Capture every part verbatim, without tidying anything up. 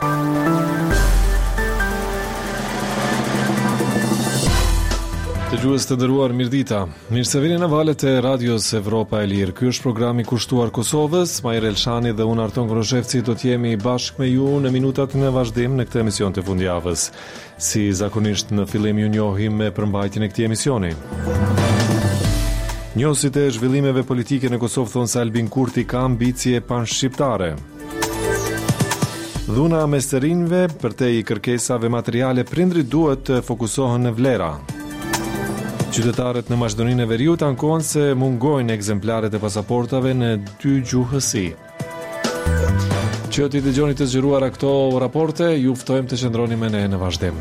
Dëgjues të nderuar, mirëdita. Mirë se vini në valët e Radios Evropa e Lirë. Ky është programi kushtuar Kosovës. Majër Elshani dhe unë Arton Groshevci do të jemi bashkë me ju në minutat në vazhdim në këtë emision të fundjavës. Si zakonisht në fillim ju njohim me përmbajtjen e këtij emisioni. Njohësit e zhvillimeve politike në Kosovë thonë se Albin Kurti ka ambicie panshqiptare. Dhuna mes të rinjve përtej kërkesave materiale, prindrit duhet të fokusohen në vlera. Qytetarët në Maqedoninë e Veriut ankohen se mungojnë ekzemplaret e pasaportave në dy gjuhësi. Që t'i dëgjoni të zgjeruara këto raporte, ju ftojmë të qëndroni me ne në vazhdim.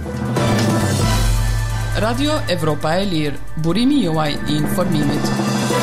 Radio Evropa e Lirë, burimi juaj i informimit.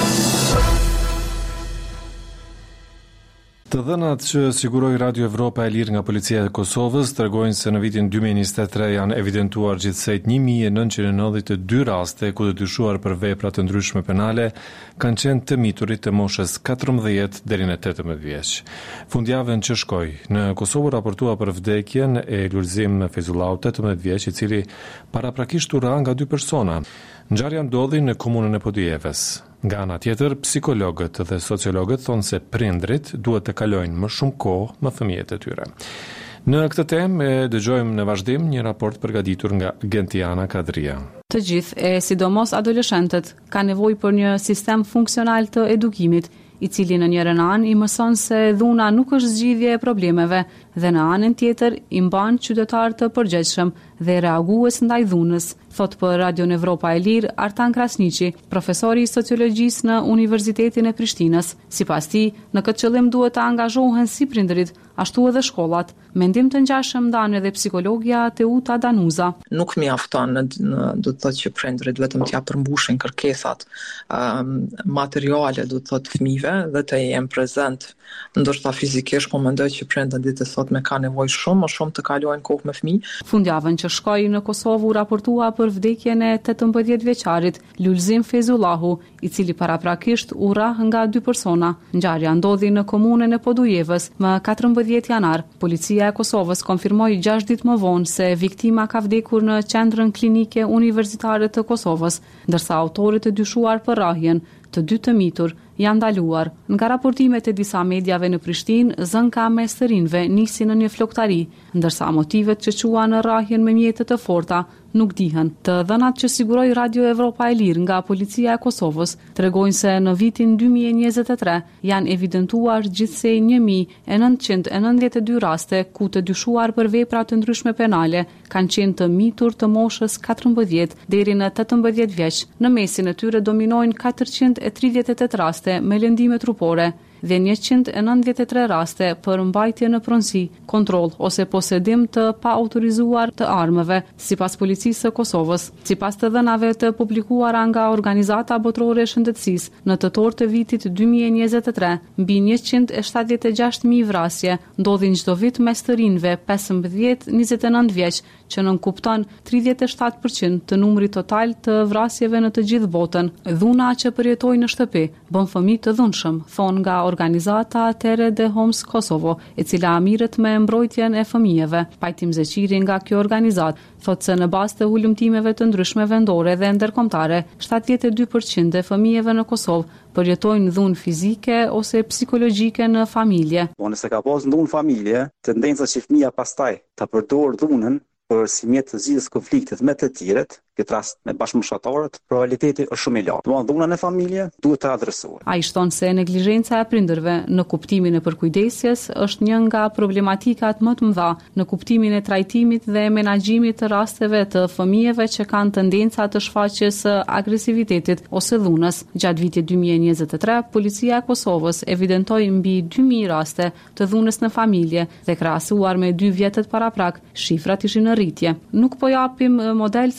Të dhënat që siguroi Radio Evropa e Lirë nga Policia e Kosovës tregojnë se në vitin dy mijë e njëzet e tre janë evidentuar gjithsej një mijë e nëntëqind e nëntëdhjetë e dy raste ku të dyshuar për vepra të ndryshme penale kanë qenë të miturit të moshës katërmbëdhjetë deri në tetëmbëdhjetë vjeç. Fundjavën që shkoi, në Kosovë raportua për vdekjen e Lulzim Fezullau, tetëmbëdhjetë vjeç, i cili paraprakisht u ra nga dy persona. Ngjarja ndodhi në komunën e Podijeves. Nga ana tjetër, psikologët dhe sociologët thonë se prindrit duhet të kalojnë më shumë kohë me fëmijët e tyre. Në këtë temë e dëgjojmë në vazhdim një raport përgatitur nga Gentiana Kadria. Të gjithë, e sidomos adoleshentët, kanë nevojë për një sistem funksional të edukimit, i cili në njërin anë i mëson se dhuna nuk është zgjidhje e problemeve dhe në anën tjetër i mban qytetar të përgjegjshëm dhe reagues ndaj dhunës, thot për Radion Evropa e Lirë Artan Krasniqi, profesori i sociologjisë në Universitetin e Prishtinës. Sipas tij, në këtë qëllim duhet të angazhohen si prindërit, ashtu edhe shkollat. Mendim të ngjashëm ndan edhe psikologja Teuta Danuza. Nuk mjafton, në, në, do të thotë që prindërit vetëm t'ja përmbushin kërkesat um, materiale, do të thotë fëmijëve dhe të jenë prezent, ndoshta fizikisht, po mendoj që prindët ditë sot me ka nevojë shumë, më shumë të kalojnë kohë me fëmijë. Fundjavën që shkoi në Kosovë u raportua për vdekjen e tetëmbëdhjetë vjeçarit Lulzim Fezullahu, i cili paraprakisht u ra nga dy persona. Ngjarja ndodhi në komunën e Podujevës më katërmbëdhjetë janar. Policia e Kosovës konfirmoi gjashtë ditë më vonë se viktima ka vdekur në qendrën klinike universitare të Kosovës, ndërsa autorët e dyshuar për rrahjen, të dy të mitur, janë ndaluar. Nga raportimet e disa mediave në Prishtinë, zënka mes të rinjve nisi në një floktari, ndërsa motivet që quan në rrahjen me mjete të forta nuk dihen. Të dhënat që siguroi Radio Evropa e Lirë nga Policia e Kosovës tregojnë se në vitin dy mijë e njëzet e tre janë evidentuar gjithsej një mijë e nëntëqind e nëntëdhjetë e dy raste ku të dyshuar për vepra të ndryshme penale kanë qenë të mitur të moshës katërmbëdhjetë deri në tetëmbëdhjetë vjeç. Në mesin e tyre dominojnë katërqind e tridhjetë e tetë raste me lëndime trupore dhe njëqind e nëntëdhjetë e tre raste për mbajtje në pronësi, kontroll ose posedim të pa autorizuar të armëve, sipas policisë së Kosovës. Sipas të dhënave të publikuara nga Organizata Botërore e Shëndetësisë, në tetor të vitit dy mijë e njëzet e tre, mbi njëqind e shtatëdhjetë e gjashtë mijë vrasje ndodhin çdo vit mes të rinjve pesëmbëdhjetë deri në njëzet e nëntë vjeç, që nënkupton tridhjetë e shtatë përqind të numrit total të vrasjeve në të gjithë botën. Dhuna që përjetojnë në shtëpi bën fëmijë të dhunshëm, thon nga organizata Tere de Homs Kosovo, e cila mirret me mbrojtjen e fëmijëve. Pajtim Zeqiri nga kjo organizat thotë se në bazë të hulumtimeve të ndryshme vendore dhe ndërkombëtare, shtatëdhjetë e dy përqind e fëmijëve në Kosovë përjetojnë dhunë fizike ose psikologjike në familje. Po nëse ka pas dhunë familje, tendenca që fëmia pastaj ta përdor dhunën për si mjet të zgjidhjes konfliktit me të tjerët, këtë rast me bashkëmoshatarët, probabiliteti është shumë i lartë. Domethënë dhuna në familje duhet të adresohet. Ai shton se neglizhenca e prindërve në kuptimin e përkujdesjes është një nga problematikat më të mëdha në kuptimin e trajtimit dhe menaxhimit të rasteve të fëmijëve që kanë tendenca të shfaqjes së agresivitetit ose dhunës. Gjatë vitit dy mijë e njëzet e tre, Policia e Kosovës evidentoi mbi dy mijë raste të dhunës në familje dhe krahasuar me dy vjetët paraprak, shifrat ishin në rritje. Nuk po japim model se si duhet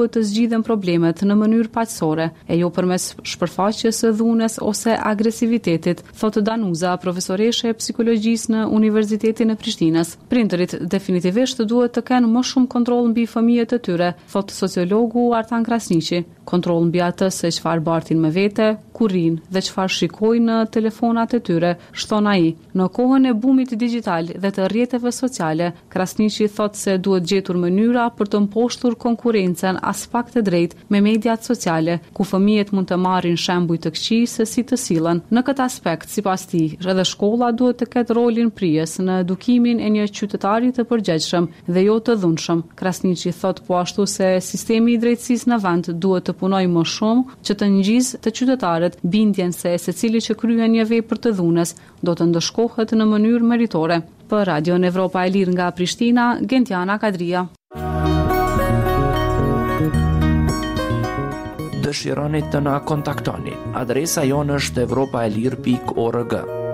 duhet të zgjidhen problemet në mënyrë paqësore, e jo përmes shpërfaqjes së dhunës ose agresivitetit, thotë Danuza, profesoreshe e psikologjisë në Universitetin e Prishtinës. Prindërit definitivisht duhet të kenë më shumë kontroll mbi fëmijët e tyre, thotë sociologu Artan Krasniqi. Kontroll mbi atë se çfarë bartin me vete, ku rrin dhe çfarë shikojnë në telefonat e tyre, shton ai. Në kohën e bumit digjital dhe të rrjeteve sociale, Krasniqi thotë se duhet gjetur mënyra për të mposhtur konkurrencën as pak të drejtë me mediat sociale, ku fëmijët mund të marrin shembuj të këqij se si të sillen. Në këtë aspekt, sipas tij, edhe shkolla duhet të ketë rolin prijes në edukimin e një qytetari të përgjegjshëm dhe jo të dhunshëm. Krasniqi thotë po ashtu se sistemi i drejtësisë në vend duhet të punoj më shumë që të ngjizë të qytetarët bindjen se secili që kryen një vepër të dhunës do të ndëshkohet në mënyrë meritore. Për Radion Evropa e Lirë nga Prishtina, Gentiana Kadria. Dëshironi të na kontaktoni. Adresa jonë është evropaelir pikë org.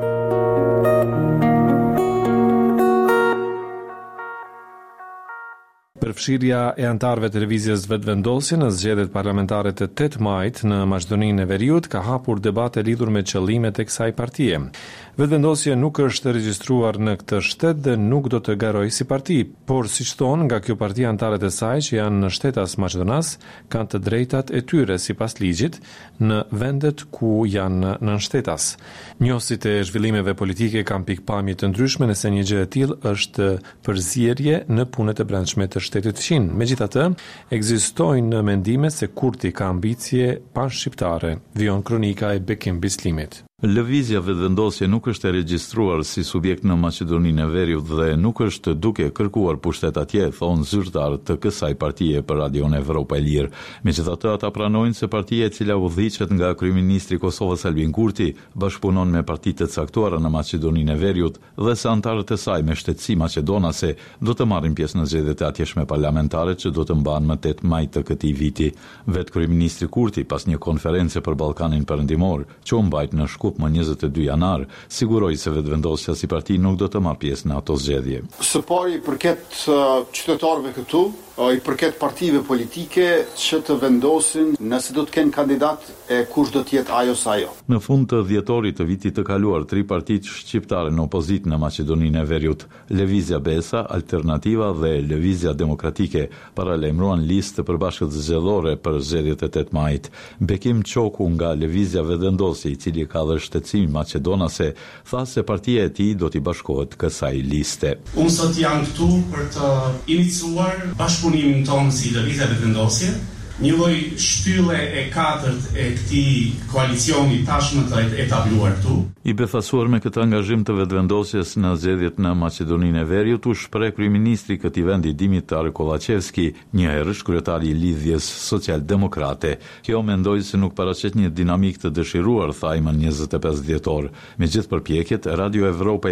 Përfshirja e antarëve të lëvizjes Vetëvendosje në zgjedhjet parlamentare të tetë majit në Maqedoninë e Veriut ka hapur debate lidhur me qëllimet e kësaj partie. Vetëvendosje nuk është regjistruar në këtë shtet dhe nuk do të garojë si parti, por siç thonë nga kjo parti antarët e saj që janë në shtetas maqedonas kanë të drejtat e tyre sipas ligjit në vendet ku janë nënshtetas. Njohësit e zhvillimeve politike kanë pikpamje të ndryshme nëse një gjë e tillë është përzierje në punët e brendshme të shtetit fqin. Megjithatë, ekzistojnë mendime se Kurti ka ambicie panshqiptare, vijon kronika e Bekim Bislimit. Lëvizja Vetëvendosje nuk është e regjistruar si subjekt në Maqedoninë e Veriut dhe nuk është duke kërkuar pushtet atje, thonë zyrtarët të kësaj partie për Radion Evropa e Lirë. Megjithatë, ata pranojnë se partia e cila udhëhiqet nga kryeministri i Kosovës Albin Kurti bashkëpunon me parti të caktuara në Maqedoninë e Veriut dhe se antarët e saj me shtetësi maqedonase do të marrin pjesë në zgjedhjet e atjeshme parlamentare që do të mbahen më tetë maj të këtij viti. Vetë kryeministri Kurti, pas një konference për Ballkanin Perëndimor, që u mbajt në më njëzet e dy janar, siguroi se Vetëvendosja si parti nuk do të marrë pjesë në ato zgjedhje. Së pari i përket uh, qytetarëve këtu, uh, i përket partive politike që të vendosin nëse do të kenë kandidat e kush do të jetë ajo sa ajo. Në fund të dhjetorit të vitit të kaluar, tri partitë shqiptare në opozitë në Maqedoninë e Veriut, Lëvizja Besa, Alternativa dhe Lëvizja Demokratike, paralajmëruan listë të përbashkët zgjedhore për zgjedhjet e tetë majit. Bekim Çoku nga Lëvizja Vetëvendosje, i cili ka dhe shtetësim maqedonase, tha se partia e tij do t'i bashkohet kësaj liste. Unë sot jam këtu për të iniciuar bashkëpunimin tonë si Lëvizja Vetëvendosje, një lloj shtylle e katërt e këtij koalicioni tashmë të etabluar këtu. I befasuar me këtë angazhim të Vetëvendosjes në zgjedhjet në Maqedoninë e Veriut, u shpreh kryeministri i këtij vendi Dimitar Kollaçevski, një herësh kryetari i Lidhjes Social-Demokrate. Kjo mendoi se nuk paraqet një dinamik të dëshiruar, tha ai më njëzet e pesë dhjetor. Me gjithë përpjekjet, Radio Evropa